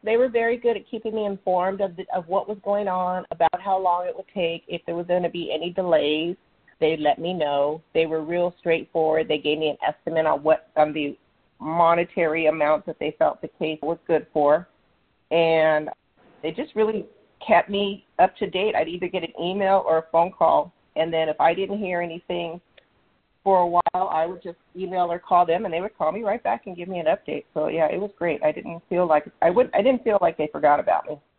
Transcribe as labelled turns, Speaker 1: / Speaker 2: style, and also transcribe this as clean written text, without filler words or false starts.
Speaker 1: they were very good at keeping me informed of what was going on, about how long it would take, if there was going to be any delays. They'd let me know. They were real straightforward. They gave me an estimate on the monetary amount that they felt the case was good for, and they just really kept me up to date. I'd either get an email or a phone call, and then if I didn't hear anything for a while, I would just email or call them, and they would call me right back and give me an update. So yeah, it was great. I didn't feel like they forgot about me.